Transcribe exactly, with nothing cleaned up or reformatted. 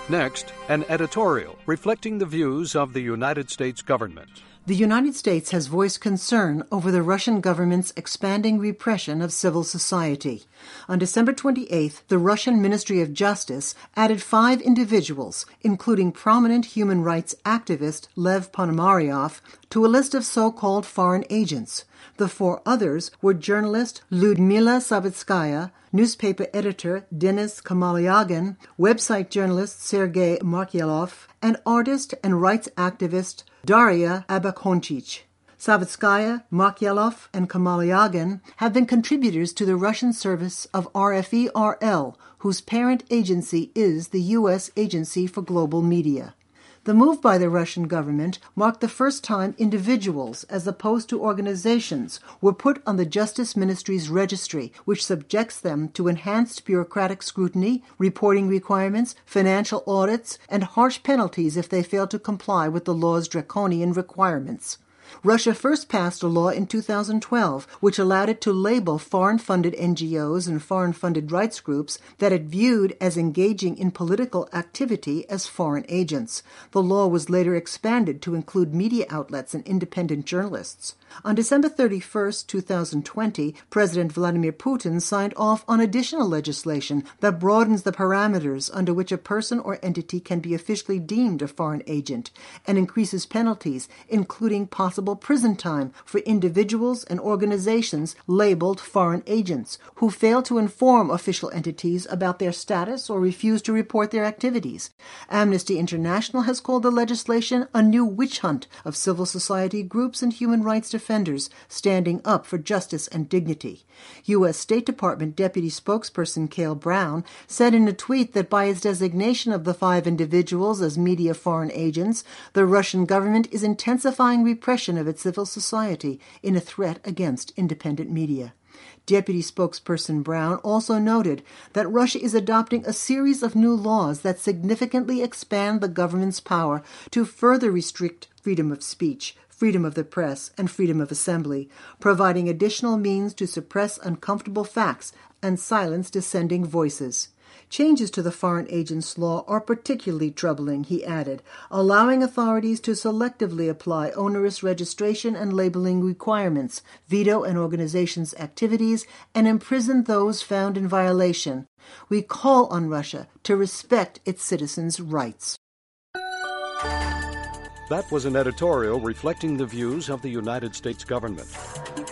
Next, an editorial reflecting the views of the United States government. The United States has voiced concern over the Russian government's expanding repression of civil society. On December twenty-eighth, the Russian Ministry of Justice added five individuals, including prominent human rights activist Lev Ponomaryov, to a list of so-called foreign agents. The four others were journalist Lyudmila Savitskaya, newspaper editor Denis Komalyagin, website journalist Sergei Markyelov, and artist and rights activist Daria Abakhonchich. Savitskaya, Markyelov, and Komalyagin have been contributors to the Russian service of R F E R L, whose parent agency is the U S Agency for Global Media. The move by the Russian government marked the first time individuals, as opposed to organizations, were put on the Justice Ministry's registry, which subjects them to enhanced bureaucratic scrutiny, reporting requirements, financial audits, and harsh penalties if they fail to comply with the law's draconian requirements. Russia first passed a law in two thousand twelve which allowed it to label foreign-funded N G Os and foreign-funded rights groups that it viewed as engaging in political activity as foreign agents. The law was later expanded to include media outlets and independent journalists. On December thirty-first, two thousand twenty, President Vladimir Putin signed off on additional legislation that broadens the parameters under which a person or entity can be officially deemed a foreign agent and increases penalties, including possible prison time for individuals and organizations labeled foreign agents who fail to inform official entities about their status or refuse to report their activities. Amnesty International has called the legislation a new witch hunt of civil society groups and human rights defenders standing up for justice and dignity. U S State Department Deputy Spokesperson Cale Brown said in a tweet that by its designation of the five individuals as media foreign agents, the Russian government is intensifying repression of its civil society in a threat against independent media. Deputy Spokesperson Brown also noted that Russia is adopting a series of new laws that significantly expand the government's power to further restrict freedom of speech, freedom of the press, and freedom of assembly, providing additional means to suppress uncomfortable facts and silence dissenting voices. Changes to the Foreign Agents Law are particularly troubling, he added, allowing authorities to selectively apply onerous registration and labeling requirements, veto an organization's activities, and imprison those found in violation. We call on Russia to respect its citizens' rights. That was an editorial reflecting the views of the United States government.